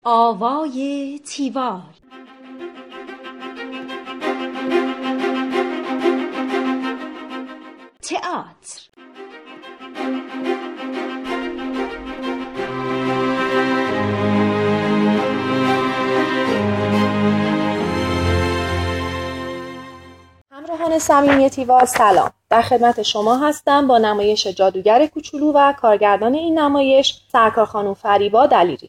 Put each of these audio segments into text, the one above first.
آوای تیوال. تئاتر. همراهان صمیمی تیوال سلام. در خدمت شما هستم با نمایش جادوگر کوچولو و کارگردان این نمایش سرکار خانم فریبا دلیری.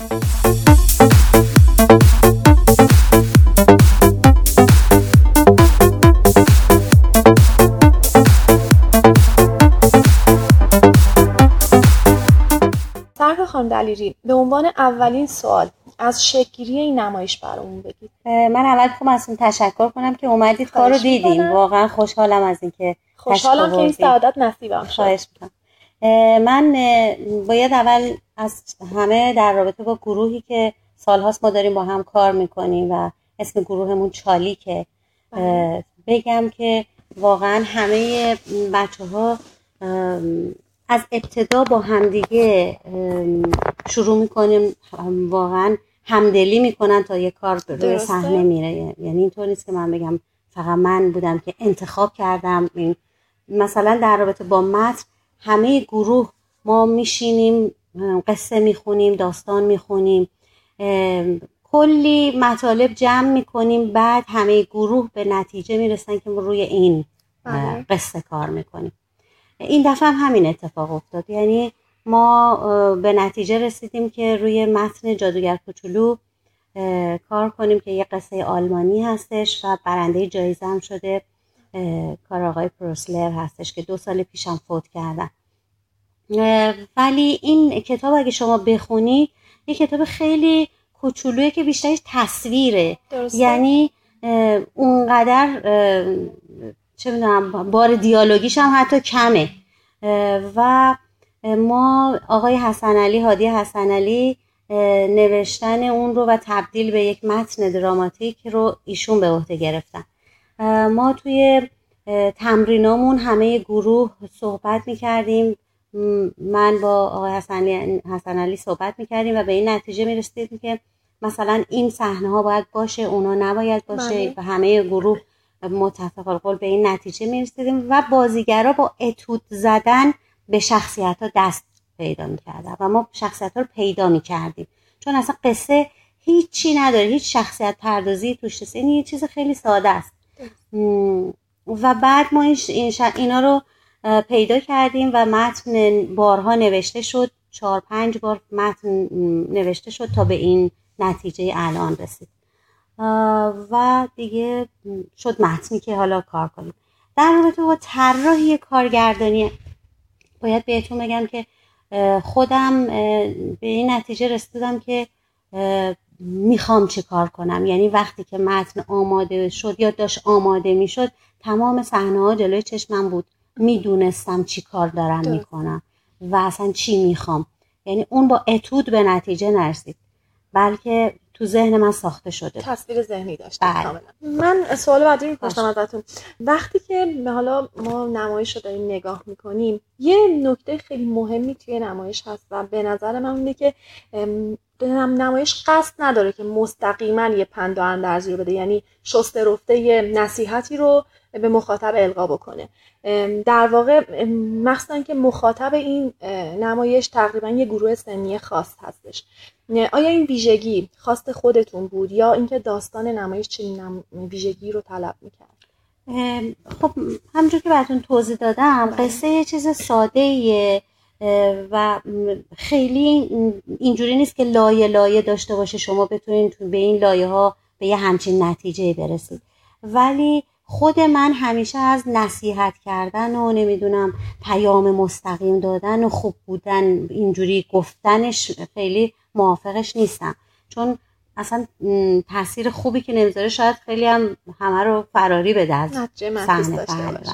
سرکار خانم دلیری، به عنوان اولین سوال از شکل‌گیری این نمایش برامون بگید. من اول میخوام ازتون تشکر کنم که اومدید کارو دیدیم. واقعا خوشحالم از اینکه خوشحالم که این سعادت نصیبم شد. خواهش میکنم. من باید اول از همه در رابطه با گروهی که سالهاست ما داریم با هم کار میکنیم و اسم گروهمون چالیکه بگم که واقعا همه بچه‌ها از ابتدا با همدیگه شروع میکنیم، واقعا همدلی میکنن تا یه کار روی صحنه میره. یعنی اینطور نیست که من بگم فقط من بودم که انتخاب کردم. مثلا در رابطه با متن همه گروه ما میشینیم، قصه میخونیم، داستان میخونیم، کلی مطالب جمع میکنیم، بعد همه گروه به نتیجه میرسن که ما روی این قصه کار میکنیم. این دفعه هم همین اتفاق افتاد. یعنی ما به نتیجه رسیدیم که روی متن جادوگر کوچولو کار کنیم که یه قصه آلمانی هستش و برنده جایزه هم شده. کار آقای پروسلر هستش که 2 سال پیشم فوت کردن. ولی این کتاب اگه شما بخونی یه کتاب خیلی کوچولویه که بیشترش تصویره. یعنی اونقدر چه میدونم بار دیالوگیش هم حتی کمه. و ما آقای حسن علی، هادی حسن علی، نوشتن اون رو و تبدیل به یک متن دراماتیک رو ایشون به عهده گرفتن. ما توی تمرینامون همه گروه صحبت میکردیم، من با آقای حسن علی صحبت میکردیم و به این نتیجه میرسیدیم که مثلا این صحنه ها باید باشه، اونا نباید باشه و همه گروه متفق القول به این نتیجه میرسیدیم و بازیگرا با اتود زدن به شخصیت ها دست پیدا میکردن و ما شخصیت ها رو پیدا میکردیم، چون اصلا قصه هیچی نداره، هیچ شخصیت پردازی توش نیست. این یه چیز خیلی ساده است. و بعد ما اینا رو پیدا کردیم و متن بارها نوشته شد، 4-5 بار متن نوشته شد تا به این نتیجه الان رسید و دیگه شد متنی که حالا کار کنیم. در رابطه با طراحی کارگردانی باید بهتون بگم که خودم به این نتیجه رسیدم که میخوام چه کار کنم. یعنی وقتی که متن آماده شد یا داشت آماده میشد، تمام صحنه ها جلوی چشمم بود، میدونستم چی کار دارم میکنم و اصلا چی میخوام. یعنی اون با اتود به نتیجه نرسید، بلکه تو ذهن من ساخته شده، تصویر ذهنی داشته کاملا. من سوال بعدی میپرسم ازتون. وقتی که حالا ما نمایش رو داریم نگاه میکنیم، یه نکته خیلی مهمی توی نمایش هست و به نظر من اینه که نمایش قصد نداره که مستقیما یه پند و اندرزی رو بده، یعنی شسته رفته یه نصیحتی رو به مخاطب القا بکنه. در واقع مخصوصا که مخاطب این نمایش تقریبا یه گروه سنی خاص هستش. آیا این ویژگی خواست خودتون بود یا اینکه داستان نمایش چنین ویژگی رو طلب میکرد؟ خب همونجور که براتون توضیح دادم، قصه یه چیز ساده‌ایه و خیلی اینجوری نیست که لایه لایه داشته باشه شما بتونین به این لایه ها به یه همچین نتیجه برسید. ولی خود من همیشه از نصیحت کردن و نمیدونم پیام مستقیم دادن و خوب بودن اینجوری گفتنش خیلی موافقش نیستم، چون اصلا تاثیر خوبی که نمیذاره شاید خیلی هم همه رو فراری بده از صحنه.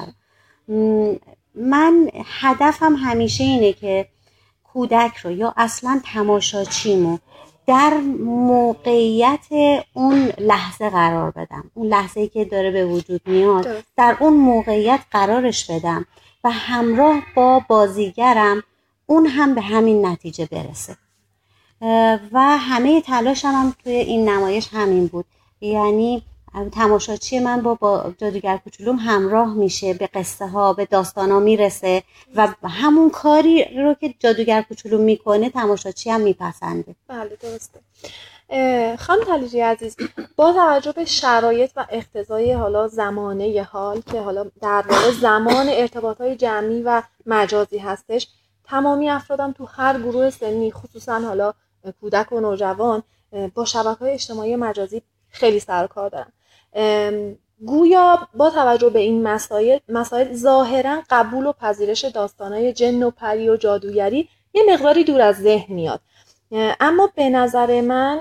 من هدفم همیشه اینه که کودک رو یا اصلا تماشاچیمو در موقعیت اون لحظه قرار بدم، اون لحظه‌ای که داره به وجود میاد در اون موقعیت قرارش بدم و همراه با بازیگرم اون هم به همین نتیجه برسه. و همه تلاشم هم توی این نمایش همین بود. یعنی تماشاچی من با جادوگر کوچولوم همراه میشه، به قصه ها، به داستان ها میرسه و همون کاری رو که جادوگر کوچولوم میکنه تماشاچی هم میپسنده. بله درسته. خانم طلیقی عزیز، با توجه به شرایط و اقتضای حالا زمانه حال که حالا در واقع زمان ارتباطات جمعی و مجازی هستش، تمامی افرادم تو هر گروه سنی، خصوصا حالا کودک و نوجوان، با شبکه‌های اجتماعی مجازی خیلی سر و کار دارن. گویا با توجه به این مسائل ظاهرا قبول و پذیرش داستانهای جن و پری و جادوگری یه مقداری دور از ذهن میاد. اما به نظر من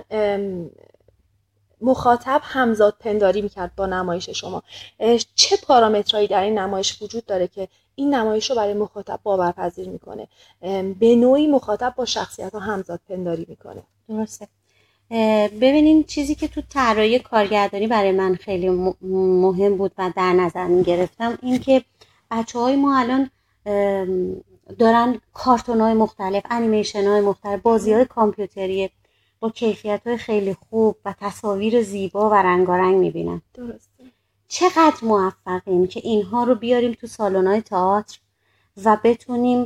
مخاطب همزاد پنداری میکرد با نمایش شما. چه پارامترهایی در این نمایش وجود داره که این نمایش رو برای مخاطب باورپذیر میکنه؟ به نوعی مخاطب با شخصیت ها همزاد پنداری میکنه. درسته. ببینین چیزی که تو طراحی کارگردانی برای من خیلی مهم بود و در نظر میگرفتم این که بچه‌های ما الان دارن کارتون‌های مختلف، انیمیشن‌های مختلف، بازی‌های کامپیوتری با کیفیت‌های خیلی خوب و تصاویر زیبا و رنگارنگ می‌بینن. درسته. چقدر موفقیم که اینها رو بیاریم تو سالن‌های تئاتر و بتونیم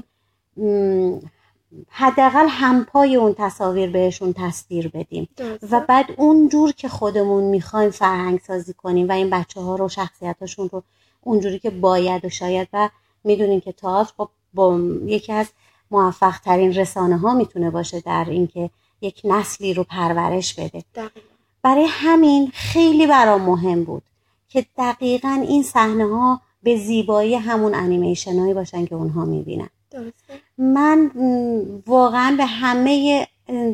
حداقل همپای اون تصاویر بهشون تصویر بدیم. درسته. و بعد اونجور که خودمون میخوایم فرهنگ سازی کنیم و این بچه‌ها رو شخصیتاشون رو اونجوری که باید و شاید. و میدونیم که تئاتر با یکی از موفق ترین رسانه ها میتونه باشه در اینکه یک نسلی رو پرورش بده. برای همین خیلی برام مهم بود که دقیقاً این صحنه ها به زیبایی همون انیمیشن هایی باشن که اونها میبینن. درسته. من واقعاً به همه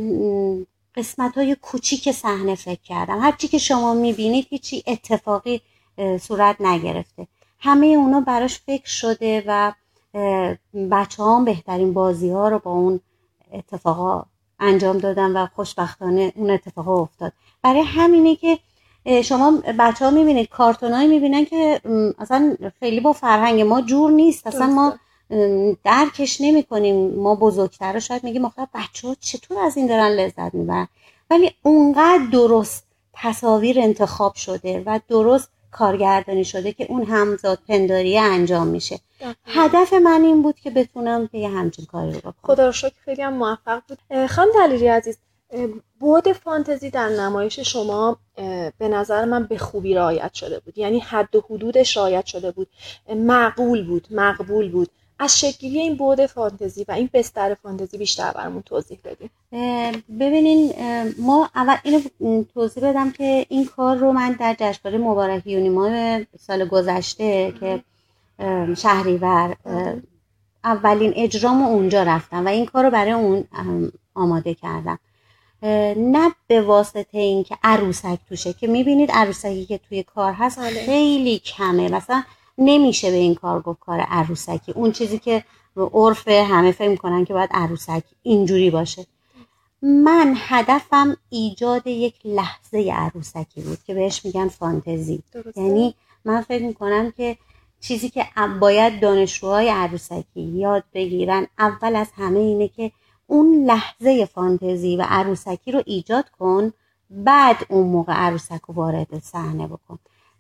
قسمت های کوچیک صحنه فکر کردم. هرچی که شما میبینید هیچی اتفاقی صورت نگرفته، همه اونا براش فکر شده و بچه ها هم بهترین بازی ها رو با اون اتفاقا انجام دادن و خوشبختانه اون اتفاقا افتاد. برای همینه که شما بچه ها میبینید کارتونایی میبینن که اصلا خیلی با فرهنگ ما جور نیست، اصلا ما درکش نمی کنیم. ما بزرگتر شاید میگیم آخه بچه ها چطور از این دارن لذت میبرن، ولی اونقدر درست تصاویر انتخاب شده و درست کارگردانی شده که اون همزاد پنداری انجام میشه. هدف من این بود که بتونم یه همچین کاری رو بکنم. خدا رو شکر خیلی هم موفق بود. خانم طلیقی عزیز، بعد فانتزی در نمایش شما به نظر من به خوبی رعایت شده بود، یعنی حد و حدودش رعایت شده بود، معقول بود، مقبول بود. از شکلی این بعد فانتزی و این بستر فانتزی بیشتر برامون توضیح بدیم. ببینین، ما اول اینو توضیح بدم که این کار رو من در جشنواره مبارک یونیما سال گذشته که شهریور اولین اجرامو اونجا رفتم و این کار رو برای اون آماده کردم. نه به واسطه این که عروسک توشه، که میبینید عروسکی که توی کار هست خیلی کمه، مثلا نمیشه به این کار گفت کار عروسکی، اون چیزی که عرف همه فکر میکنن که باید عروسک اینجوری باشه. من هدفم ایجاد یک لحظه عروسکی بود که بهش میگن فانتزی. یعنی من فکر میکنم که چیزی که باید دانشجوهای عروسکی یاد بگیرن اول از همه اینه که اون لحظه فانتزی و عروسکی رو ایجاد کن، بعد اون موقع عروسک رو وارد صحنه بکن.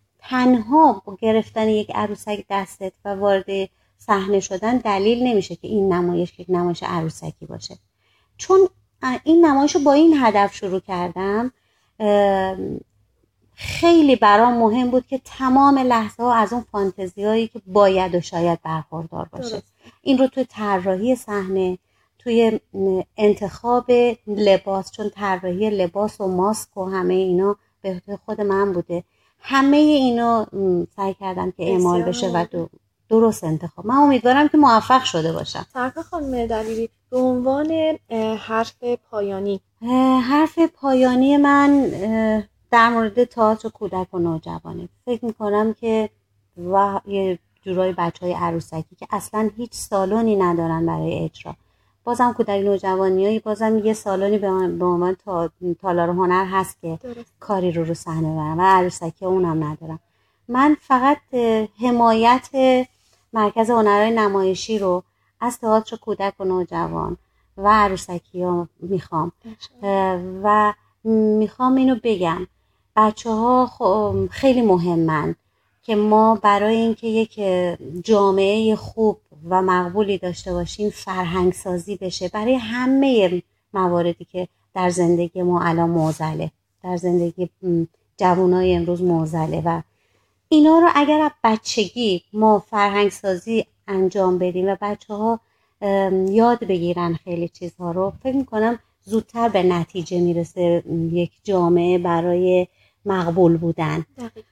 تنها با گرفتن یک عروسک دستت و وارد صحنه شدن دلیل نمیشه که این نمایش یک نمایش عروسکی باشه. چون این نمایش رو با این هدف شروع کردم، خیلی برام مهم بود که تمام لحظه ها از اون فانتزی هایی که باید و شاید برخوردار باشه. این رو توی طراحی صحنه، توی انتخاب لباس، چون طراحی لباس و ماسک و همه اینا به خود من بوده، همه اینا سعی کردم که اعمال بشه و درست انتخاب. من امیدوارم که موفق شده باشم. سرکار خانم دلیری، به عنوان حرف پایانی من در مورد تئاتر کودک و نوجوانه فکر میکنم که و یه جورای بچهای عروسکی که اصلا هیچ سالونی ندارن برای اجرا، بازم کودک نوجوانیایی بازم یه سالونی به عنوان تالار هنر هست که کاری رو صحنه برن و عروسکی اونم ندارم. من فقط حمایت مرکز هنرهای نمایشی رو از تئاتر کودک و نوجوان و عروسکی ها میخوام و میخوام اینو بگم بچه ها خیلی مهمن که ما برای اینکه یک جامعه خوب و مقبولی داشته باشیم فرهنگ سازی بشه برای همه مواردی که در زندگی ما الان معضله، در زندگی جوانای امروز معضله و اینا رو اگر از بچگی ما فرهنگ سازی انجام بدیم و بچه ها یاد بگیرن خیلی چیزها رو، فکر میکنم زودتر به نتیجه میرسه یک جامعه برای مقبول بودن.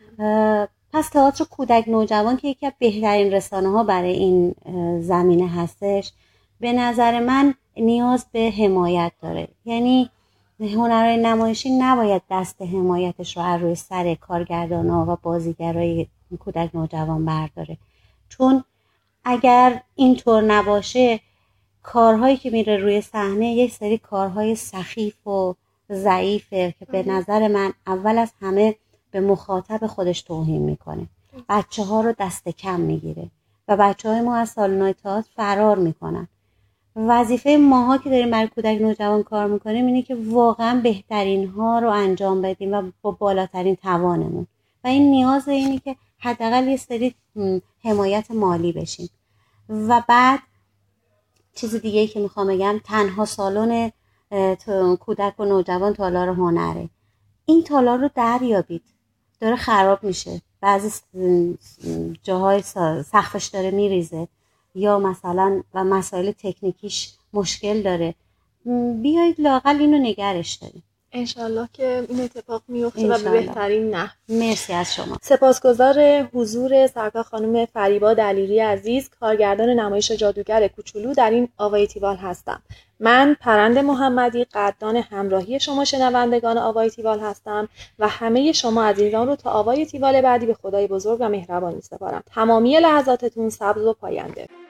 پس تئاتر کودک نوجوان که یکی از بهترین رسانه ها برای این زمینه هستش، به نظر من نیاز به حمایت داره. یعنی هنرهای نمایشی نباید دست حمایتش رو از روی سر کارگردان‌ها و بازیگرای کودک نوجوان برداره، چون اگر اینطور نباشه کارهایی که میره روی صحنه یک سری کارهای سخیف و ضعیفه که به نظر من اول از همه به مخاطب خودش توهین میکنه، بچه ها رو دست کم میگیره و بچه های ما از سالن‌های تئاتر فرار میکنن. وظیفه ماها که داریم برای کودک نوجوان کار میکنیم اینه که واقعا بهترین ها رو انجام بدیم و با بالاترین توانمون و این نیاز اینه که حداقل یه سری حمایت مالی بشیم. و بعد چیز دیگه‌ای که میخوام بگم، تنها سالن کودک و نوجوان تالار هنره. این تالار رو دریابید، داره خراب میشه، بعضی جاهای سقفش داره میریزه یا مثلا و مسائل تکنیکیش مشکل داره، بیایید لااقل اینو نگرش داریم. انشالله که این اتفاق میفته و به بهترین نحو. مرسی از شما. سپاسگزار حضور سرکار خانم فریبا دلیری عزیز، کارگردان نمایش جادوگر کوچولو در این آوای تیوال هستم. من پرند محمدی قدردان همراهی شما شنوندگان آوای تیوال هستم و همه شما عزیزان رو تا آوای تیوال بعدی به خدای بزرگ و مهربان می‌سپارم. تمامی لحظاتتون سبز و پاینده.